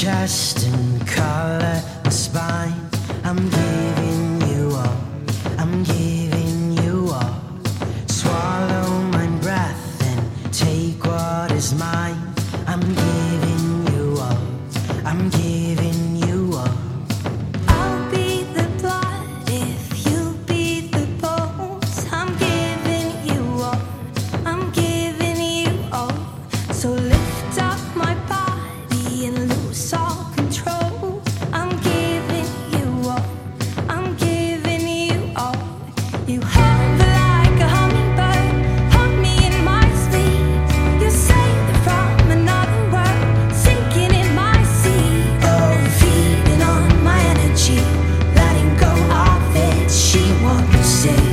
chest and color my spine. I'm giving you all, I'm giving you all. Swallow my breath and take what is mine. I'm giving you all, I'm giving you all. I'll be the blood if you be the bones. I'm giving you all, I'm giving you all. So lift up my body and lose all control. I'm giving you all, I'm giving you all. You hover like a hummingbird, hold me in my sleep. You save it from another world, sinking in my sea. Oh, feeding on my energy, letting go of it. She won't say.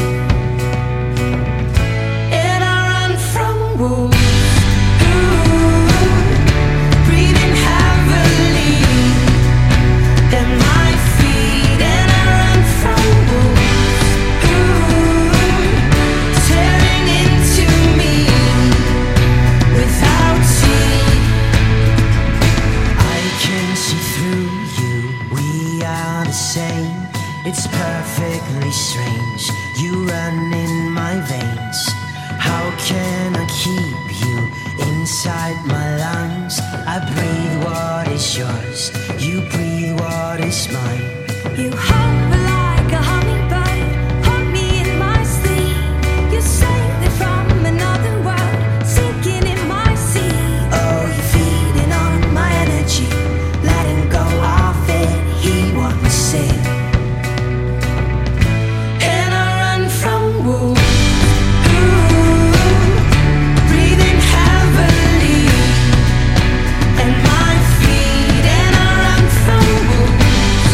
And I run from wolves. Breathing heavily in my feet, and I run from wolves tearing into me without seeing. I can see through you, we are the same. It's perfectly strange, you run in my veins. How can I keep you inside my lungs? I breathe what is yours, you breathe what is mine. You hover like a hummingbird, hold me in my sleep. You save it from another world, sinking in my sea. Oh, you're feeding on my energy, letting go of it. He won't say. And I run from wolves. Breathing heavily in my feet, and I run from wolves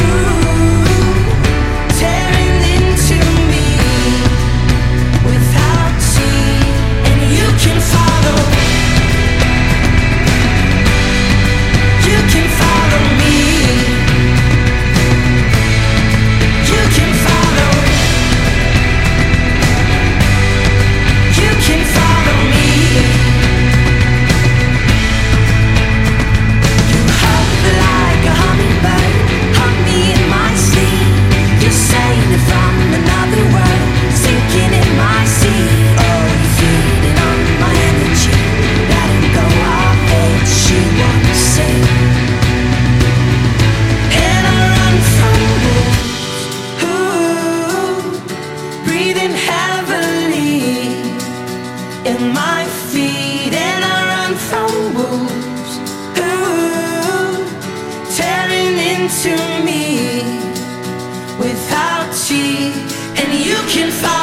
tearing into me without seeing. And you can follow, you can follow me. You can follow, you can follow me. You hover like a hummingbird, hold me in my sleep. You're sailing from another world, sinking in my sea. Oh, you're feeding on my energy, letting go of it. She won't say. And I run from wolves, breathing heavily in my feet, and I run from wolves tearing into me without teeth. And you can find